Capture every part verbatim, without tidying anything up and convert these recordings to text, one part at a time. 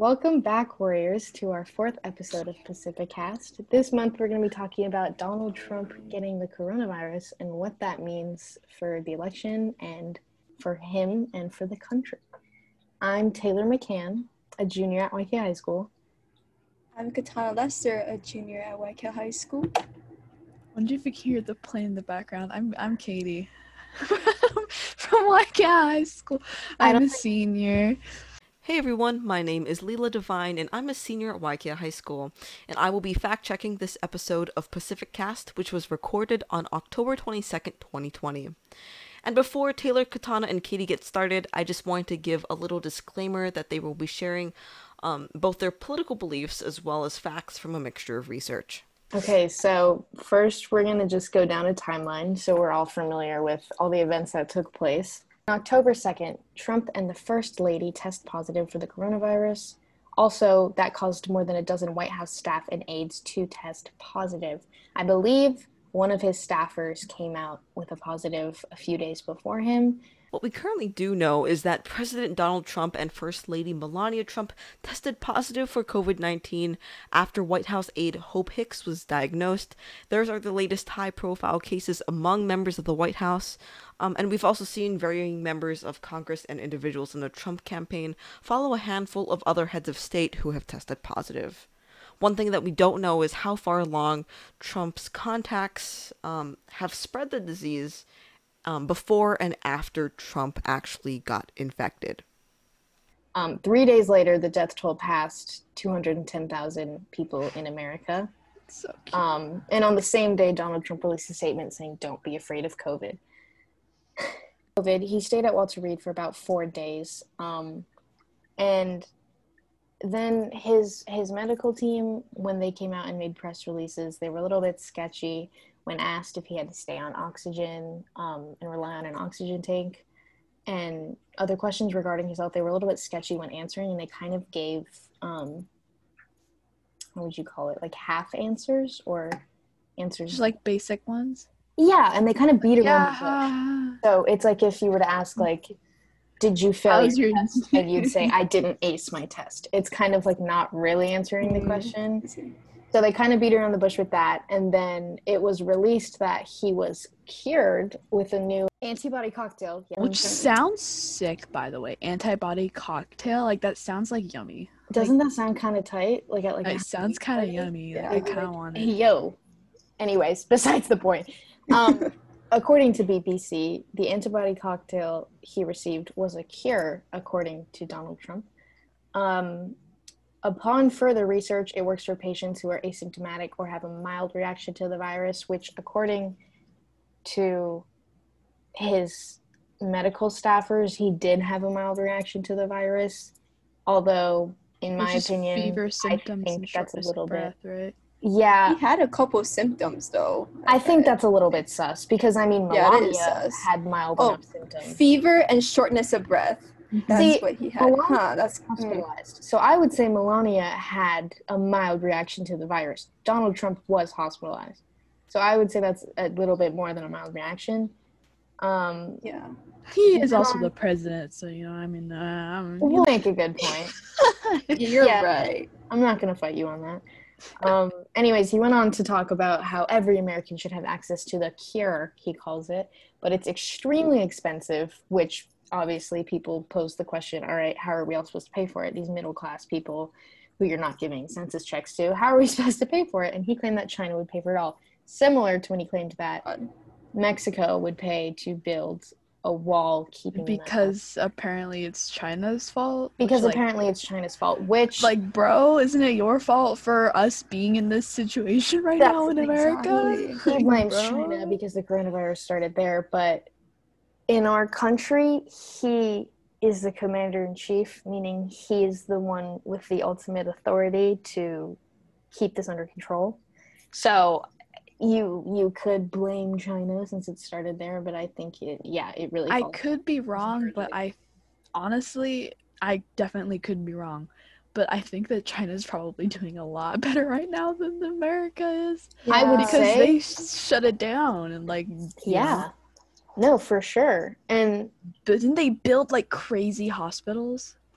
Welcome back, Warriors, to our fourth episode of Pacific Cast. This month, we're going to be talking about Donald Trump getting the coronavirus and what that means for the election and for him and for the country. I'm Taylor McCann, a junior at Y K High School. I'm Katana Lester, a junior at Y K High School. Wonder if you can hear the plane in the background. I'm I'm Katie from Y K High School. I'm a senior. Hey everyone, my name is Leela Devine and I'm a senior at Y K High School, and I will be fact-checking this episode of Pacific Cast, which was recorded on October twenty-second, twenty twenty. And before Taylor, Katana, and Katie get started, I just wanted to give a little disclaimer that they will be sharing um, both their political beliefs as well as facts from a mixture of research. Okay, so first we're going to just go down a timeline so we're all familiar with all the events that took place. On October second, Trump and the First Lady test positive for the coronavirus. Also, that caused more than a dozen White House staff and aides to test positive. I believe one of his staffers came out with a positive a few days before him. What we currently do know is that President Donald Trump and First Lady Melania Trump tested positive for covid nineteen after White House aide Hope Hicks was diagnosed. Those are the latest high-profile cases among members of the White House. Um, and we've also seen varying members of Congress and individuals in the Trump campaign follow a handful of other heads of state who have tested positive. One thing that we don't know is how far along Trump's contacts um, have spread the disease Um, before and after Trump actually got infected. Um, three days later, the death toll passed two hundred ten thousand people in America. So cute. Um, and on the same day, Donald Trump released a statement saying, "Don't be afraid of COVID." COVID, he stayed at Walter Reed for about four days. Um, and then his his medical team, when they came out and made press releases, they were a little bit sketchy when asked if he had to stay on oxygen um, and rely on an oxygen tank. And other questions regarding his health, they were a little bit sketchy when answering, and they kind of gave, um, what would you call it, like half answers or answers? Just like basic ones? Yeah, and they kind of beat around the bush. Yeah. So it's like if you were to ask, like, did you fail How's your your- test? And you'd say, I didn't ace my test. It's kind of like not really answering the Mm. question. So they kind of beat around the bush with that. And then it was released that he was cured with a new antibody cocktail. Yeah. Which sounds sick, by the way. Antibody cocktail? Like, that sounds like yummy. Doesn't that sound kind of tight? Like, at, like It a sounds kind of party? yummy. Yeah. Like, I kind of want Hey, it. yo. Anyways, besides the point. Um, according to B B C, the antibody cocktail he received was a cure, according to Donald Trump. Um, upon further research, it works for patients who are asymptomatic or have a mild reaction to the virus, which, according to his medical staffers, he did have a mild reaction to the virus. Although, in my Which is opinion, fever symptoms I and think that's a shortness little of bit. breath, right? Yeah, He had a couple symptoms, though. I think read. that's a little bit sus because I mean Yeah, it Melania is sus. had mild Oh, enough symptoms. Fever and shortness of breath. That's See, what he had. Melania Huh, that's mm. Hospitalized. So I would say Melania had a mild reaction to the virus. Donald Trump was hospitalized. So I would say that's a little bit more than a mild reaction. Um, Yeah. He is also Um, the president, so, you know, I mean, uh, I'm, we'll make a good point. You're Yeah. right. I'm not going to fight you on that. Um, anyways, he went on to talk about how every American should have access to the cure, he calls it, but it's extremely expensive, which obviously people pose the question, all right, how are we all supposed to pay for it? These middle-class people who you're not giving census checks to, how are we supposed to pay for it? And he claimed that China would pay for it all, similar to when he claimed that God. Mexico would pay to build a wall keeping them out. because apparently it's China's fault. which, Because like, apparently it's China's fault, which... Like, bro, isn't it your fault for us being in this situation right That's now in America? exactly- he blames Bro. China because the coronavirus started there, but in our country, he is the commander-in-chief, meaning he is the one with the ultimate authority to keep this under control. So you you could blame China since it started there, but I think it, yeah, it really I falls- could be wrong, but I honestly, I definitely could be wrong. But I think that China's probably doing a lot better right now than America is. I would Because say- they sh- shut it down and, like, you Yeah. know, No, for sure. And but didn't they build, like, crazy hospitals?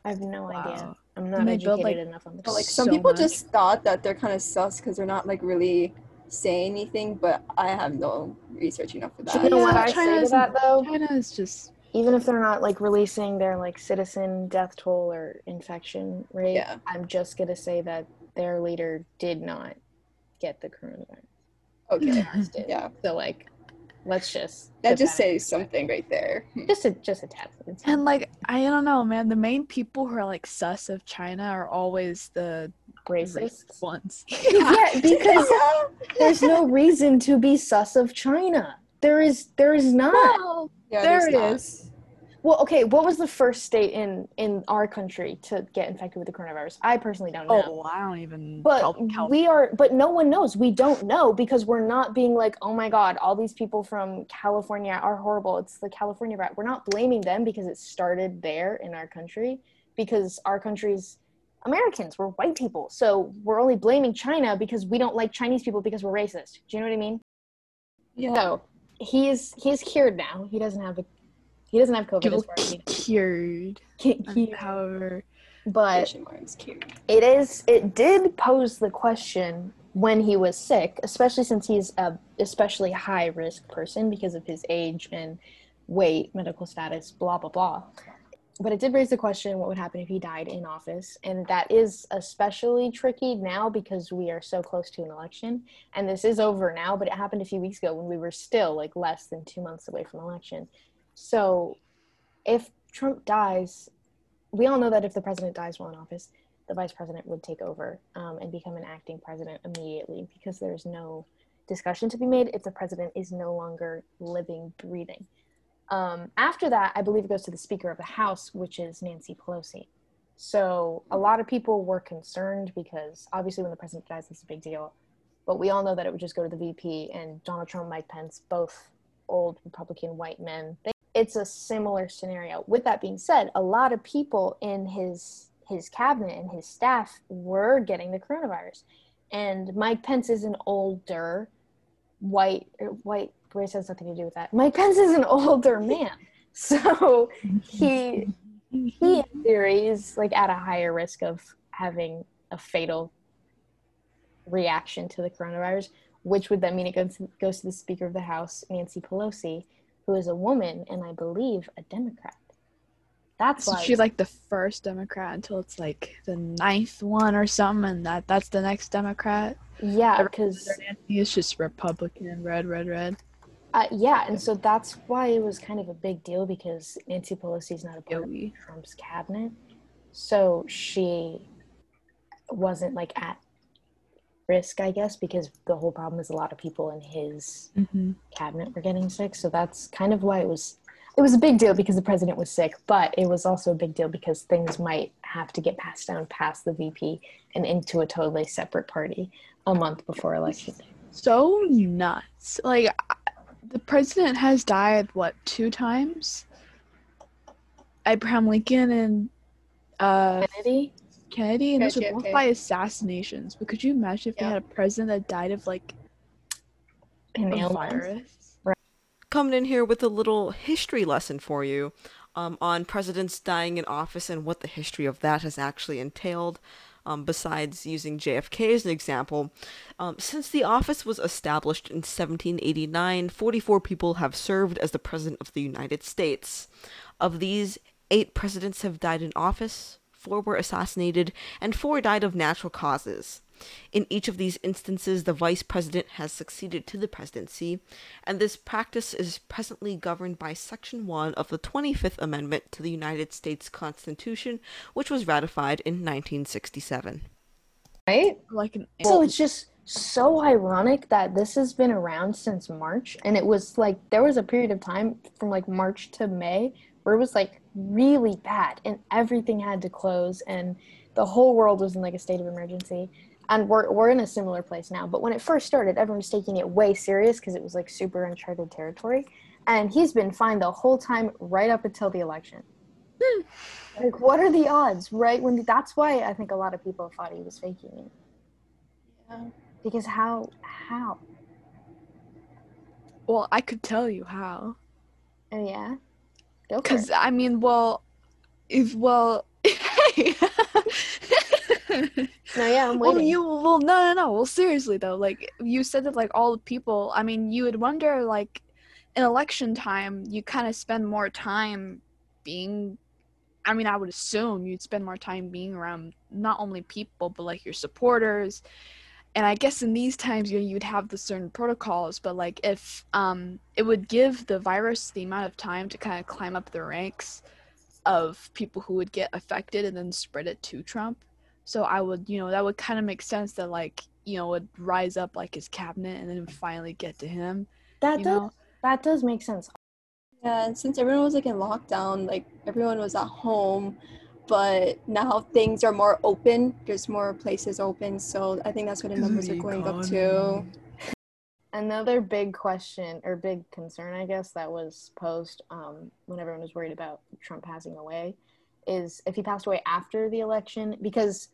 I have no idea. Wow. I'm And not they build, educated like- enough on the But, like, topic. some So people much. just thought that they're kind of sus because they're not, like, really saying anything, but I have no research enough for Do that. you know what Yeah, I China say to isn't- that though? China is just Even if they're not like releasing their like citizen death toll or infection rate, Yeah. I'm just gonna say that their leader did not get the coronavirus. Okay. Ours did. Yeah. So like, let's just That put just in says something right there. Hmm. Just a just a tad. It's and like I don't know, man. The main people who are like sus of China are always the racist. racist ones. Yeah, because there's no reason to be sus of China. There is there is not. Well, Yeah, there there's it not. is. Well, okay, what was the first state in in our country to get infected with the coronavirus? I personally don't know. Oh, I don't even. But Cal- Cal- we are, but no one knows. We don't know because we're not being like, oh my God, all these people from California are horrible. It's the California rat. We're not blaming them because it started there in our country because our country's Americans, we're white people. So we're only blaming China because we don't like Chinese people because we're racist. Do you know what I mean? Yeah. So he is, he is cured now. He doesn't have the, he doesn't have COVID as far as we know. cured. He- However, But Quotation marks, cute. it is it did pose the question when he was sick, especially since he's a especially high risk person because of his age and weight, medical status, blah blah blah. But it did raise the question what would happen if he died in office, and that is especially tricky now because we are so close to an election, and this is over now, but it happened a few weeks ago when we were still like less than two months away from election. So if Trump dies, we all know that if the president dies while in office, the vice president would take over um, and become an acting president immediately because there's no discussion to be made if the president is no longer living, breathing. Um, after that, I believe it goes to the Speaker of the House, which is Nancy Pelosi. So a lot of people were concerned because obviously when the president dies, it's a big deal. But we all know that it would just go to the V P, and Donald Trump, Mike Pence, both old Republican white men. They, it's a similar scenario. With that being said, a lot of people in his his cabinet and his staff were getting the coronavirus. And Mike Pence is an older white, white, race has nothing to do with that. Mike Pence is an older man. So he, he in theory is like at a higher risk of having a fatal reaction to the coronavirus, which would then mean it goes to, goes to the Speaker of the House, Nancy Pelosi, who is a woman and I believe a Democrat. That's so why she's like the first Democrat until it's like the ninth one or something, and that that's the next Democrat. yeah, because Nancy is just Republican, red, red, red. uh, yeah, and so that's why it was kind of a big deal because Nancy Pelosi is not a part Yoey. of Trump's cabinet, so she wasn't like at risk, I guess, because the whole problem is a lot of people in his Mm-hmm. cabinet were getting sick. So that's kind of why it was it was a big deal because the president was sick, but it was also a big deal because things might have to get passed down past the V P and into a totally separate party a month before election day. So nuts. Like, I- the president has died, what, two times? Abraham Lincoln and uh, Kennedy? Kennedy, and Yeah, those were J F both K. by assassinations. But could you imagine if they Yeah. had a president that died of, like, An a illness? virus? Coming in here with a little history lesson for you um, on presidents dying in office and what the history of that has actually entailed. Um, besides using J F K as an example, um, since the office was established in seventeen eighty-nine, forty-four people have served as the President of the United States. Of these, eight presidents have died in office, four were assassinated, and four died of natural causes. In each of these instances, the vice president has succeeded to the presidency, and this practice is presently governed by Section one of the twenty-fifth Amendment to the United States Constitution, which was ratified in nineteen sixty-seven. Right? Like an So it's just so ironic that this has been around since March, and it was like there was a period of time from like March to May where it was like really bad and everything had to close and the whole world was in like a state of emergency. And we're we're in a similar place now. But when it first started, everyone was taking it way serious because it was like super uncharted territory. And he's been fine the whole time right up until the election. Like, what are the odds, right? When the, that's why I think a lot of people thought he was faking it. Yeah. Because how how? well, I could tell you how. Oh yeah, go for Because, it. I mean, well, if, well, okay. No, yeah, I'm Well, waiting. you well no no no. Well, seriously though, like you said that like all the people. I mean, you would wonder like in election time, you kind of spend more time being. I mean, I would assume you'd spend more time being around not only people but like your supporters. And I guess in these times, you you'd have the certain protocols, but like if um it would give the virus the amount of time to kind of climb up the ranks of people who would get affected and then spread it to Trump. So I would, you know, that would kind of make sense that like, you know, would rise up like his cabinet and then it would finally get to him, That you does know? that does make sense. Yeah, and since everyone was like in lockdown, like everyone was at home, but now things are more open. There's more places open, so I think that's why the numbers are going up too. Another big question or big concern, I guess, that was posed um, when everyone was worried about Trump passing away is if he passed away after the election, because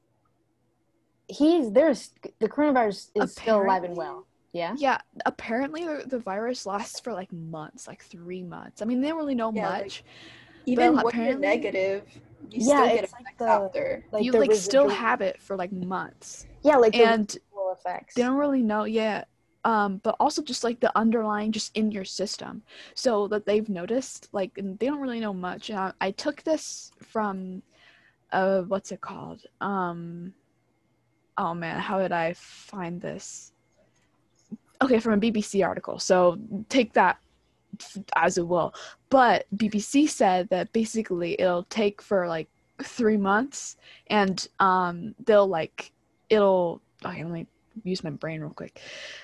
he's there's the coronavirus is still alive and well. Yeah. Yeah, apparently the, the virus lasts for like months, like three months. I mean, they don't really know Yeah, like, much. Even But when you're apparently- negative, you Yeah, still get it's like effects the- after. Like you the like still residual- have it for like months. Yeah, like the And residual effects. they don't really know yet. Um, but also just like the underlying just in your system. So that they've noticed, like, and they don't really know much. And I, I took this from, uh, what's it called? Um, oh man, how did I find this? Okay, from a B B C article. So take that as it will. But B B C said that basically it'll take for like three months and um, they'll like, it'll, okay, let me use my brain real quick.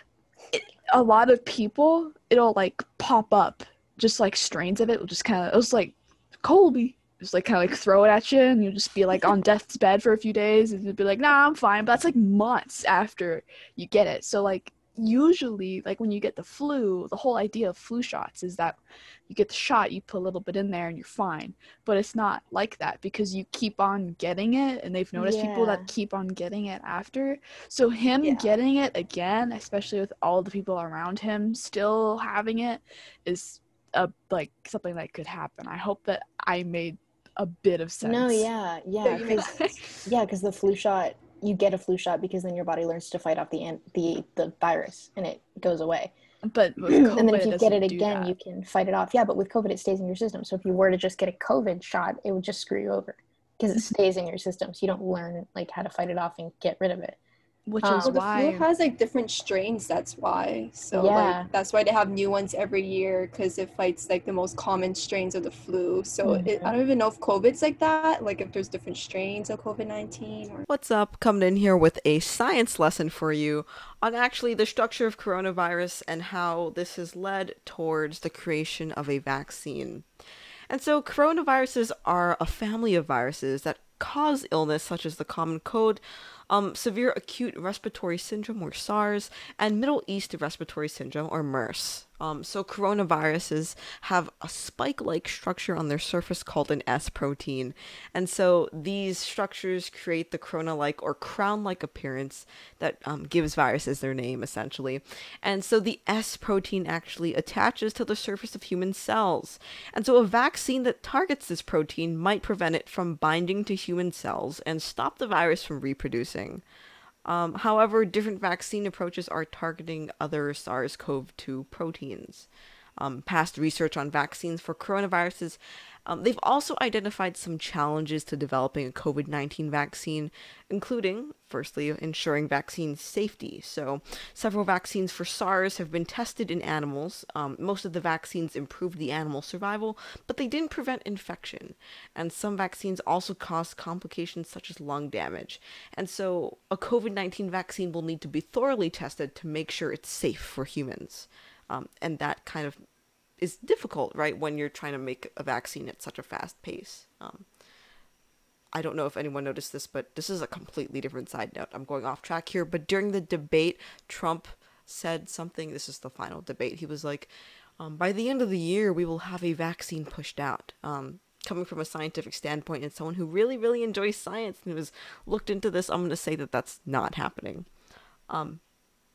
It, a lot of people, it'll like pop up, just like strains of it will just kind of, it was like Colby, just like kind of like throw it at you and you'll just be like on death's bed for a few days and you'll be like, nah, I'm fine. But that's like months after you get it. So like usually like when you get the flu, the whole idea of flu shots is that you get the shot, you put a little bit in there and you're fine. But it's not like that because you keep on getting it and they've noticed people Yeah. that keep on getting it after. So him Yeah. getting it again, especially with all the people around him still having it, is a like something that could happen. I hope that I made a bit of sense. No, yeah, yeah, you make because yeah, because the flu shot, you get a flu shot because then your body learns to fight off the an- the the virus and it goes away. But with And COVID, then if you get doesn't it do again, that. you can fight it off. Yeah, but with COVID, it stays in your system. So if you were to just get a COVID shot, it would just screw you over because it stays in your system. So you don't learn like how to fight it off and get rid of it. Which Um, is Well, the why flu has like different strains. That's why. So Yeah. like that's why they have new ones every year because it fights like the most common strains of the flu. So it, Mhm. I don't even know if COVID's like that. Like if there's different strains of COVID nineteen or. What's up? Coming in here with a science lesson for you on actually the structure of coronavirus and how this has led towards the creation of a vaccine. And so coronaviruses are a family of viruses that cause illness such as the common cold, um, severe acute respiratory syndrome or SARS, and Middle East respiratory syndrome or MERS. Um, so coronaviruses have a spike-like structure on their surface called an S protein. And so these structures create the corona-like or crown-like appearance that um, gives viruses their name, essentially. And so the S protein actually attaches to the surface of human cells. And so a vaccine that targets this protein might prevent it from binding to human cells and stop the virus from reproducing. Um, however, different vaccine approaches are targeting other SARS-C o V two proteins. Um, past research on vaccines for coronaviruses, um, they've also identified some challenges to developing a COVID nineteen vaccine, including, firstly, ensuring vaccine safety. So, several vaccines for SARS have been tested in animals. Um, most of the vaccines improved the animal survival, but they didn't prevent infection. And some vaccines also caused complications such as lung damage. And so, a COVID nineteen vaccine will need to be thoroughly tested to make sure it's safe for humans. Um, and that kind of is difficult, right, when you're trying to make a vaccine at such a fast pace. Um, I don't know if anyone noticed this, but this is a completely different side note. I'm going off track here, but during the debate, Trump said something. This is the final debate. He was like, um, by the end of the year, we will have a vaccine pushed out. Um, coming from a scientific standpoint and someone who really, really enjoys science and who has looked into this, I'm going to say that that's not happening. Um,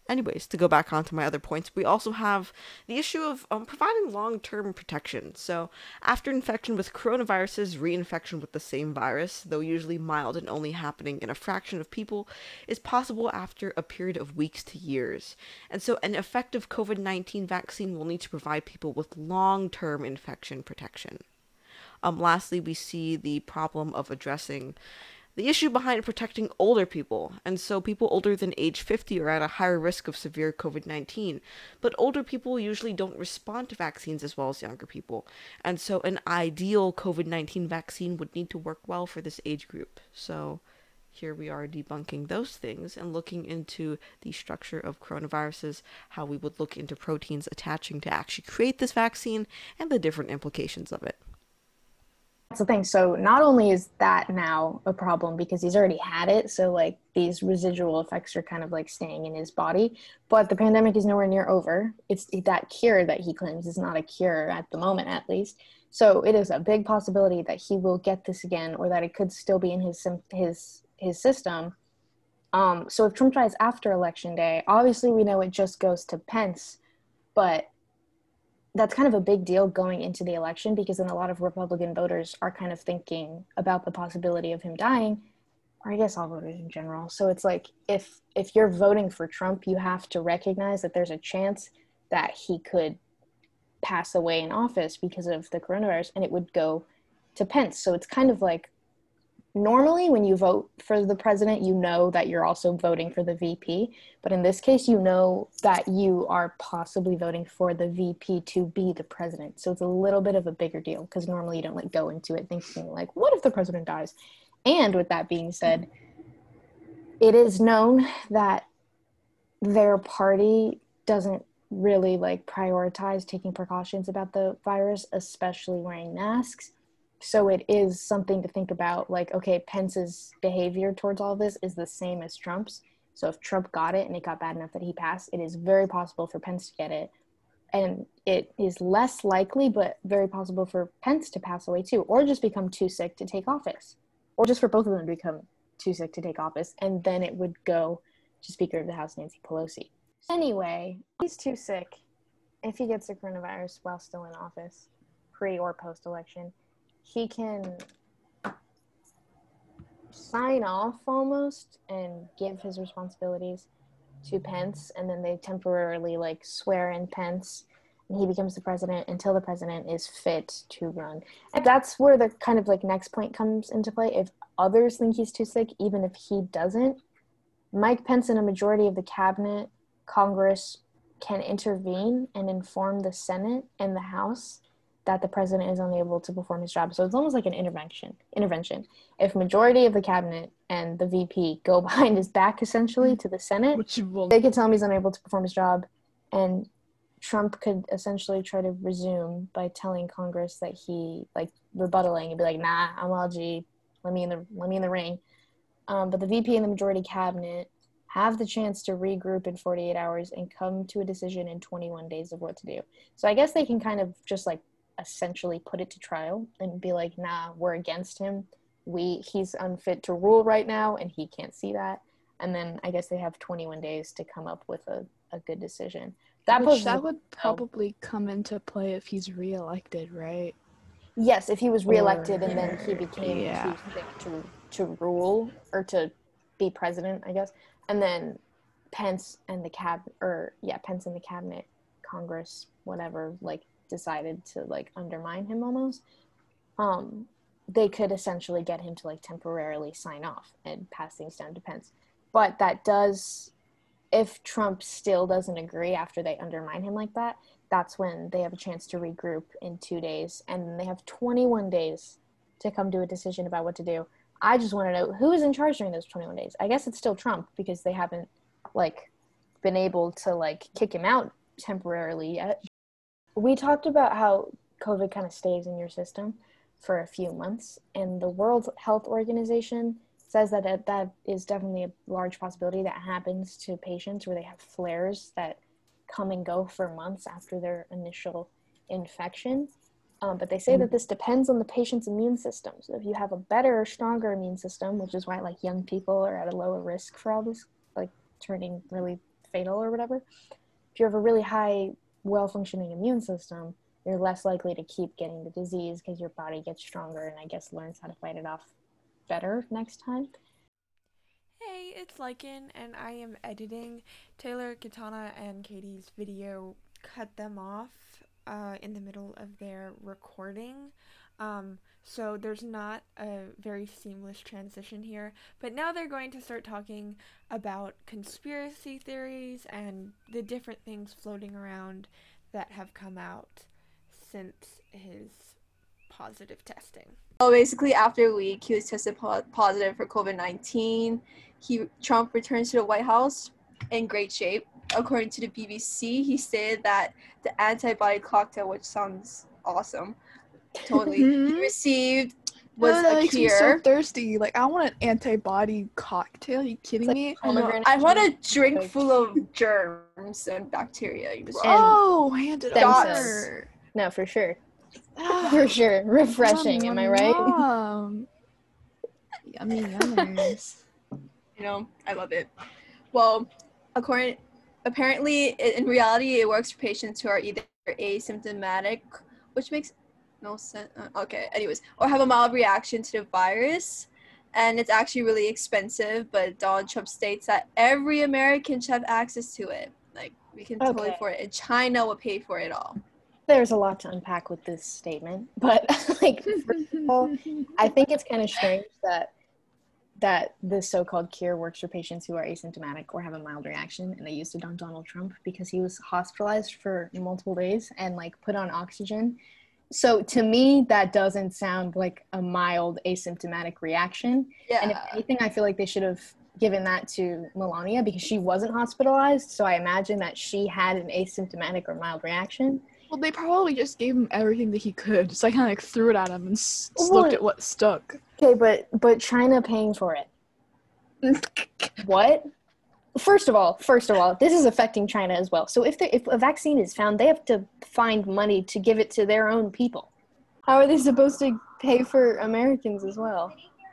anyways, to go back onto my other points, we also have the issue of um, providing long-term protection. So after infection with coronaviruses, reinfection with the same virus, though usually mild and only happening in a fraction of people, is possible after a period of weeks to years. And so an effective COVID nineteen vaccine will need to provide people with long-term infection protection. Um, lastly, we see the problem of addressing the issue behind protecting older people, and so people older than age fifty are at a higher risk of severe COVID nineteen, but older people usually don't respond to vaccines as well as younger people, and so an ideal COVID nineteen vaccine would need to work well for this age group. So here we are debunking those things and looking into the structure of coronaviruses, how we would look into proteins attaching to actually create this vaccine, and the different implications of it. That's the thing. So not only is that now a problem because he's already had it, so like these residual effects are kind of like staying in his body, but the pandemic is nowhere near over. It's that cure that he claims is not a cure at the moment, at least. So it is a big possibility that he will get this again, or that it could still be in his his his system. Um, so if Trump tries after Election Day, obviously we know it just goes to Pence, but that's kind of a big deal going into the election, because then a lot of Republican voters are kind of thinking about the possibility of him dying, or I guess all voters in general. So it's like, if if you're voting for Trump, you have to recognize that there's a chance that he could pass away in office because of the coronavirus, and it would go to Pence. So it's kind of like, normally when you vote for the president, you know that you're also voting for the V P, but in this case, you know that you are possibly voting for the V P to be the president. So it's a little bit of a bigger deal, because normally you don't like go into it thinking like, what if the president dies? And with that being said, it is known that their party doesn't really like prioritize taking precautions about the virus, especially wearing masks. So it is something to think about, like, okay, Pence's behavior towards all this is the same as Trump's. So if Trump got it and it got bad enough that he passed, it is very possible for Pence to get it. And it is less likely, but very possible for Pence to pass away too, or just become too sick to take office, or just for both of them to become too sick to take office. And then it would go to Speaker of the House, Nancy Pelosi. Anyway, he's too sick. If he gets the coronavirus while still in office, pre or post-election, he can sign off almost and give his responsibilities to Pence, and then they temporarily like swear in Pence, and he becomes the president until the president is fit to run. And that's where the kind of like next point comes into play. If others think he's too sick, even if he doesn't, Mike Pence and a majority of the cabinet, Congress, can intervene and inform the Senate and the House that the president is unable to perform his job. So it's almost like an intervention. Intervention. If majority of the cabinet and the V P go behind his back, essentially, to the Senate, will- they could tell him he's unable to perform his job, and Trump could essentially try to resume by telling Congress that he, like, rebuttaling and be like, nah, I'm L G, let me in the let me in the ring. Um, but the V P and the majority cabinet have the chance to regroup in forty-eight hours and come to a decision in twenty-one days of what to do. So I guess they can kind of just like essentially put it to trial and be like, nah, we're against him. We he's unfit to rule right now, and he can't see that. And then I guess they have twenty-one days to come up with a, a good decision. That, Which, that would probably come into play if he's reelected, right? Yes, if he was reelected or, and then he became yeah. too sick to, to rule or to be president, I guess. And then Pence and the cab or yeah, Pence and the cabinet, Congress, whatever, like decided to like undermine him almost. Um, they could essentially get him to like temporarily sign off and pass things down to Pence. But that does, if Trump still doesn't agree after they undermine him like that, that's when they have a chance to regroup in two days. And they have twenty-one days to come to a decision about what to do. I just want to know who is in charge during those twenty-one days. I guess it's still Trump, because they haven't like been able to like kick him out temporarily yet. We talked about how COVID kind of stays in your system for a few months, and the World Health Organization says that it, that is definitely a large possibility that happens to patients where they have flares that come and go for months after their initial infection. Um, but they say that this depends on the patient's immune system. So if you have a better or stronger immune system, which is why like young people are at a lower risk for all this, like turning really fatal or whatever. If you have a really high, well-functioning immune system, you're less likely to keep getting the disease because your body gets stronger and I guess learns how to fight it off better next time. Hey, it's Lycan, and I am editing Taylor, Katana, and Katie's video. Cut them off uh, in the middle of their recording. Um, so there's not a very seamless transition here, but now they're going to start talking about conspiracy theories and the different things floating around that have come out since his positive testing. So basically, after a week, he was tested po- positive for COVID nineteen. He Trump returns to the White House in great shape. According to the B B C, he stated that the antibody cocktail, which sounds awesome, totally, he received was Oh, that a makes me so cure. thirsty. Like, I want an antibody cocktail. Are you kidding like me? pomegranate I want a juice. drink Like- full of germs and bacteria. You just- Oh, hand it Stem over. No, for sure. Ah, For sure. Refreshing, yum, am I right? yum. Yummy, yummers. You know, I love it. Well, according, apparently, i- in reality, it works for patients who are either asymptomatic, which makes no sense. Uh, okay, anyways, or have a mild reaction to the virus, and it's actually really expensive. But Donald Trump states that every American should have access to it. Like, we can totally Okay. afford it, and China will pay for it all. There's a lot to unpack with this statement, but like, first of all, I think it's kind of strange that that this so-called cure works for patients who are asymptomatic or have a mild reaction, and they used it on Donald Trump because he was hospitalized for multiple days and like put on oxygen. So to me, that doesn't sound like a mild asymptomatic reaction. Yeah. And if anything, I feel like they should have given that to Melania because she wasn't hospitalized. So I imagine that she had an asymptomatic or mild reaction. Well, they probably just gave him everything that he could. So I kind of like threw it at him and s- Well, looked at what stuck. Okay, but but China paying for it. What? First of all, first of all, this is affecting China as well. So if there, if a vaccine is found, they have to find money to give it to their own people. How are they supposed to pay for Americans as well?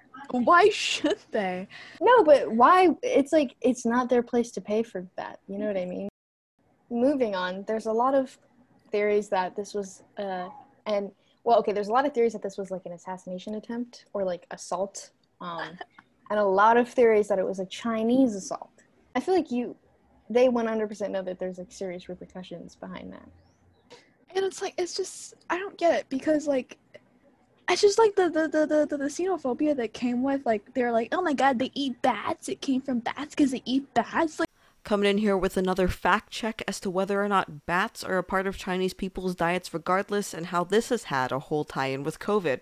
Why should they? No, but why? It's like it's not their place to pay for that. You know what I mean? Moving on, there's a lot of theories that this was, uh, and well, okay, there's a lot of theories that this was like an assassination attempt or like assault, um, and a lot of theories that it was a Chinese assault. I feel like you, they one hundred percent know that there's like serious repercussions behind that. And it's like, it's just, I don't get it because like, it's just like the the, the, the, the, the xenophobia that came with like, they're like, oh my god, they eat bats. It came from bats because they eat bats. Like, Coming in here with another fact check as to whether or not bats are a part of Chinese people's diets regardless, and how this has had a whole tie-in with COVID.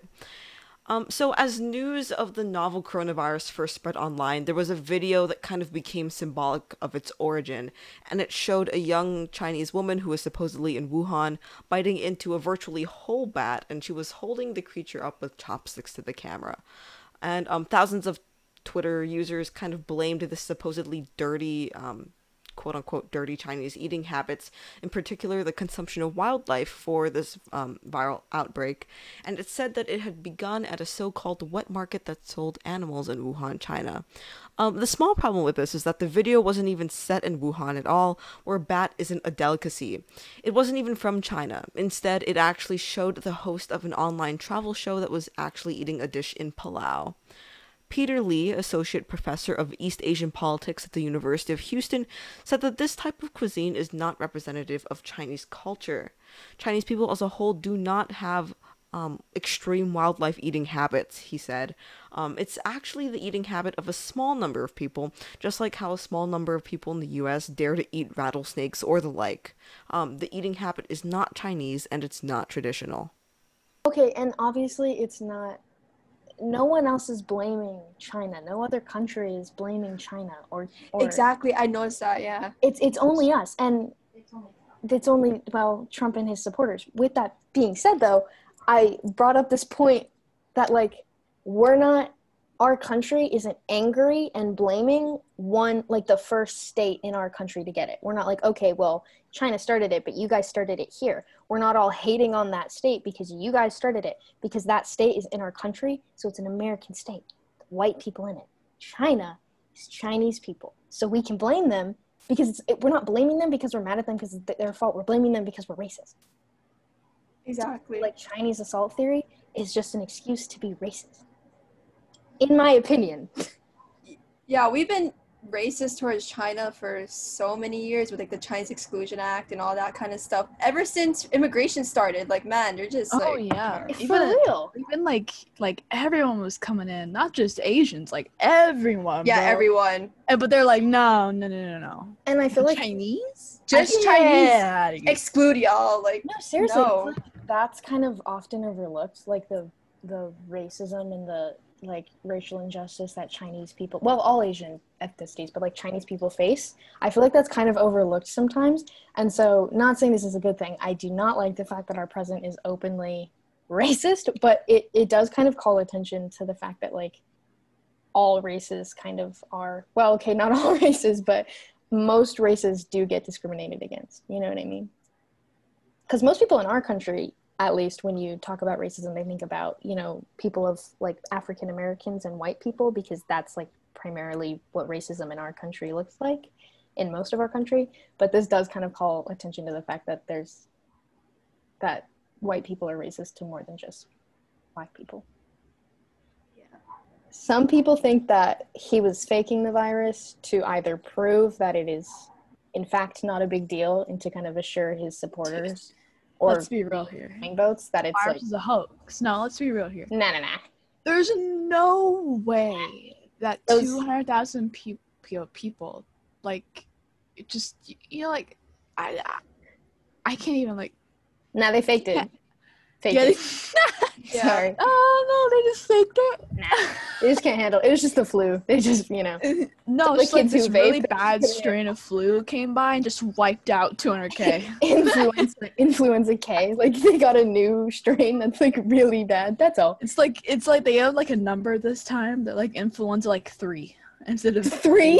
Um, so as news of the novel coronavirus first spread online, there was a video that kind of became symbolic of its origin, and it showed a young Chinese woman who was supposedly in Wuhan biting into a virtually whole bat, and she was holding the creature up with chopsticks to the camera. And um, thousands of Twitter users kind of blamed this supposedly dirty, um, quote-unquote dirty Chinese eating habits, in particular the consumption of wildlife, for this um, viral outbreak. And it said that it had begun at a so-called wet market that sold animals in Wuhan, China. Um, the small problem with this is that the video wasn't even set in Wuhan at all, where bat isn't a delicacy. It wasn't even from China. Instead, it actually showed the host of an online travel show that was actually eating a dish in Palau. Peter Lee, associate professor of East Asian politics at the University of Houston, said that this type of cuisine is not representative of Chinese culture. Chinese people as a whole do not have um, extreme wildlife eating habits, he said. Um, it's actually the eating habit of a small number of people, just like how a small number of people in the U S dare to eat rattlesnakes or the like. Um, the eating habit is not Chinese, and it's not traditional. Okay, and obviously it's not, no one else is blaming China. No other country is blaming China or, or Exactly, I noticed that. Yeah. it's it's only us, and it's only, well, Trump and his supporters. With that being said, though, I brought up this point that like we're not, our country isn't angry and blaming one, like the first state in our country to get it. We're not like, okay, well, China started it, but you guys started it here. We're not all hating on that state because you guys started it, because that state is in our country, so it's an American state. White people in it. China is Chinese people. So we can blame them because it's, it, we're not blaming them because we're mad at them because it's their fault. We're blaming them because we're racist. Exactly. Like Chinese assault theory is just an excuse to be racist, in my opinion. Yeah, we've been racist towards China for so many years with like the Chinese Exclusion Act and all that kind of stuff. Ever since immigration started, like man, they're just Oh like yeah, For even real. even like like everyone was coming in, not just Asians, like everyone. yeah, bro. everyone. And, but they're like, no, no, no, no, no. And I feel The like Chinese, Just Get Chinese. outta here. Exclude y'all. Like no, seriously, no. it's like, that's kind of often overlooked, like the the racism and the like racial injustice that Chinese people, well, all Asian ethnicities, but like Chinese people face. I feel like that's kind of overlooked sometimes. And so, not saying this is a good thing. I do not like the fact that our president is openly racist, but it, it does kind of call attention to the fact that like all races kind of are, well, okay, not all races, but most races do get discriminated against. You know what I mean? Because most people in our country, at least when you talk about racism, they think about, you know, people of like African Americans and white people, because that's like primarily what racism in our country looks like in most of our country. But this does kind of call attention to the fact that there's that white people are racist to more than just black people. Yeah. Some people think that he was faking the virus to either prove that it is in fact not a big deal and to kind of assure his supporters or Let's be real here. swing votes that it's Virus like, is a hoax. No, let's be real here. nah, nah, nah. There's no way that Those- two hundred thousand pe- pe- people, like, it just, you know, like, I, I, I can't even, like, Nah, they faked it. Faked get it. Yeah. Sorry. Oh, no, they just faked it. Nah. They just can't handle it. It was just the flu. They just, you know. No, the it's like kids this who really vape, bad they're just strain of flu came by and just wiped out two hundred K. influenza, influenza K. Like, they got a new strain that's, like, really bad. That's all. It's like it's like they have like a number this time that like influenza like three instead of Three.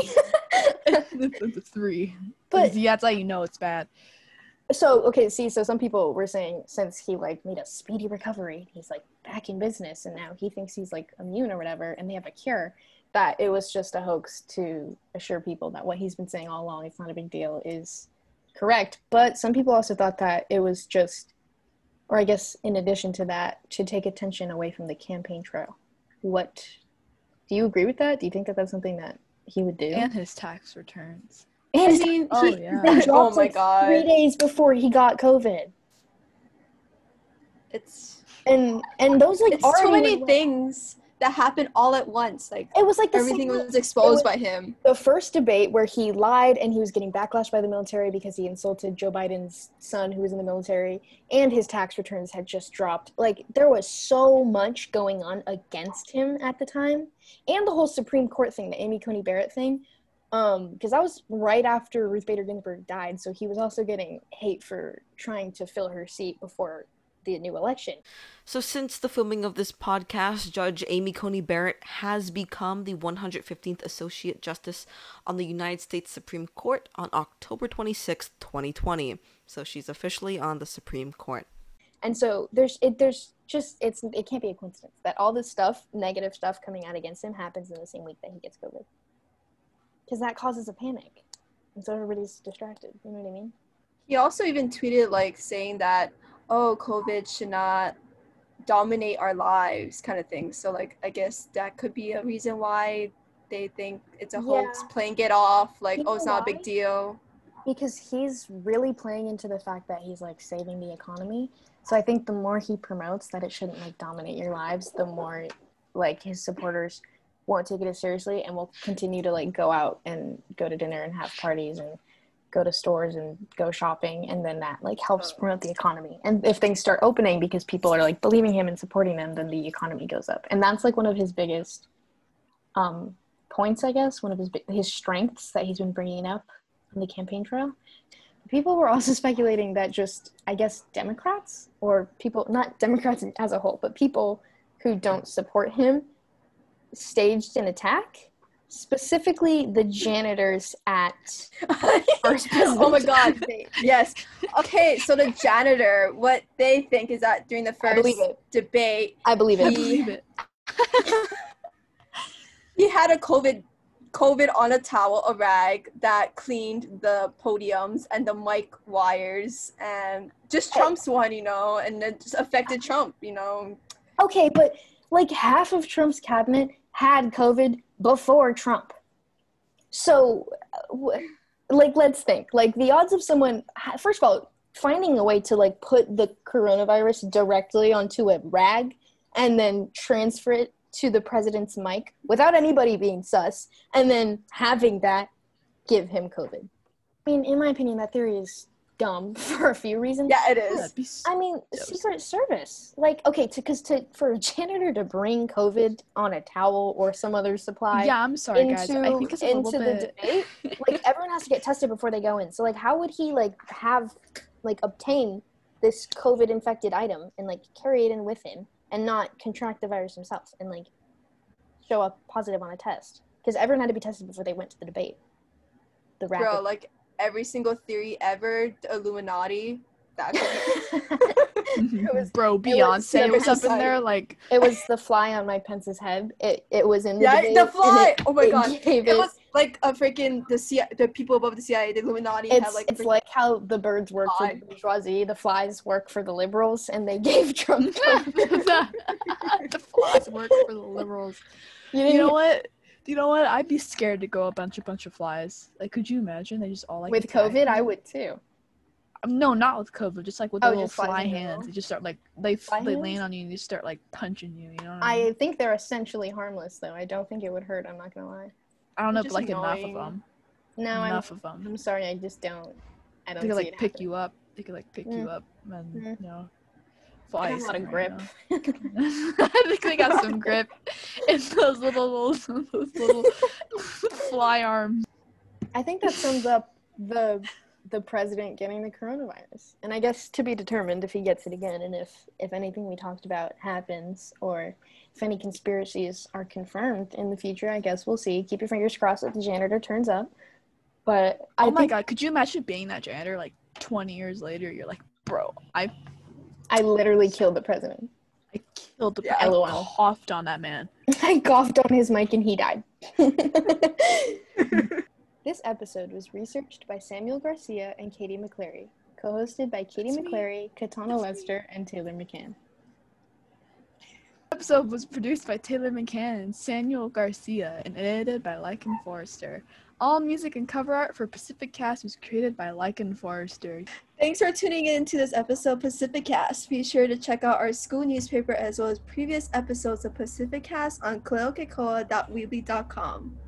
three. But- Yeah, that's how you know it's bad. So, okay, see, so some people were saying since he, like, made a speedy recovery, he's, like, back in business, and now he thinks he's, like, immune or whatever, and they have a cure, that it was just a hoax to assure people that what he's been saying all along, it's not a big deal, is correct. But some people also thought that it was just, or I guess in addition to that, to take attention away from the campaign trail. What, do you agree with that? Do you think that that's something that he would do? And his tax returns. And I his- mean, Oh, he, yeah. they oh dropped, my like, god. three days before he got COVID. It's And and those, like, it's already too many were- things that happened all at once. Like It was like the everything same- was exposed was- by him. the first debate where he lied and he was getting backlash by the military because he insulted Joe Biden's son who was in the military, and his tax returns had just dropped. Like, there was so much going on against him at the time, and the whole Supreme Court thing, the Amy Coney Barrett thing, um because that was right after Ruth Bader Ginsburg died, so he was also getting hate for trying to fill her seat before the new election. So since the filming of this podcast, Judge Amy Coney Barrett has become the one hundred fifteenth Associate Justice on the United States Supreme Court on October twenty-sixth, twenty twenty. So she's officially on the Supreme Court. And so there's it there's just it's it can't be a coincidence that all this stuff, negative stuff coming out against him, happens in the same week that he gets COVID. Because that causes a panic. And so everybody's distracted. You know what I mean? He also even tweeted like saying that, oh, COVID should not dominate our lives kind of thing. So like I guess that could be a reason why they think it's a hoax, Yeah. playing it off, like, You oh, it's know not a why? big deal. Because he's really playing into the fact that he's, like, saving the economy. So I think the more he promotes that it shouldn't, like, dominate your lives, the more, like, his supporters won't take it as seriously and will continue to, like, go out and go to dinner and have parties and go to stores and go shopping, and then that, like, helps promote the economy. And if things start opening because people are, like, believing him and supporting them, then the economy goes up. And that's, like, one of his biggest um, points, I guess, one of his his strengths that he's been bringing up on the campaign trail. People were also speculating that just, I guess, Democrats, or people, not Democrats as a whole, but people who don't support him, staged an attack, specifically the janitors at First Oh my Presidential god. Debate. Yes. Okay, so the janitor, what they think is that during the I first believe it. debate, I believe I it. He- believe it. he had a COVID COVID on a towel, a rag that cleaned the podiums and the mic wires, and just Trump's one, you know, and it just affected Trump, you know. Okay, but like half of Trump's cabinet had COVID before Trump. So, w- like, let's think. Like, the odds of someone, first of all, finding a way to, like, put the coronavirus directly onto a rag and then transfer it to the president's mic without anybody being sus, and then having that give him COVID. I mean, in my opinion, that theory is dumb for a few reasons. Yeah, it Yeah, is. that'd be s- I mean, That was- Secret Service. Like, okay, to because to for a janitor to bring COVID on a towel or some other supply yeah, I'm sorry, into guys. I think it's a into little the bit. debate, like everyone has to get tested before they go in. So like, how would he like have like obtain this COVID infected item and like carry it in with him and not contract the virus himself and like show up positive on a test? Because everyone had to be tested before they went to the debate. The rapid. Bro, like every single theory ever, the Illuminati, that could be- was- Bro, was Beyonce was up in Society. there like. It was the fly on Mike Pence's head. It it was in the Yeah, debate. the and fly! It, Oh my it God. gave It was like a freaking the C I, the people above the C I A, the Illuminati It's had like a it's freaking- like how the birds work for the fly. bourgeoisie, the flies work for the liberals, and they gave Trump. The flies work for the liberals. you You didn't know what? You know what? I'd be scared to go a bunch a bunch of flies. Like, could you imagine? They just all like with attack COVID, I you? would too. Um, No, not with COVID. Just like with Oh, the little just flies fly in hands. general? They just start like they Fly they hands? land on you and they start like punching you. You know what I mean? I think they're essentially harmless, though. I don't think it would hurt. I'm not gonna lie. I don't know, It's but like just enough of annoying. them. No, I'm, enough of them. I'm sorry. I just don't. I don't They could see like it pick happening. you up. They could like pick you up and Mm. you know. I Fly have a lot of somewhere, grip. you know? I think they got some grip in those little those little fly arms. I think that sums up the the president getting the coronavirus, and I guess to be determined if he gets it again, and if if anything we talked about happens, or if any conspiracies are confirmed in the future. I guess we'll see. Keep your fingers crossed that the janitor turns up. But I Oh my think god, could you imagine being that janitor like twenty years later? You're like, bro, I I literally killed the president. I killed the Yeah, I LOL. coughed on that man. I coughed on his mic and he died. This episode was researched by Samuel Garcia and Katie McClary, co-hosted by Katie That's me. McClary, Katana That's me. Lester, and Taylor McCann. Episode was produced by Taylor McCann and Samuel Garcia and edited by Lycan Forrester. All music and cover art for Pacific Cast was created by Lycan Forrester. Thanks for tuning in to this episode of Pacific Cast. Be sure to check out our school newspaper as well as previous episodes of Pacific Cast on cleokekoa dot weebly dot com.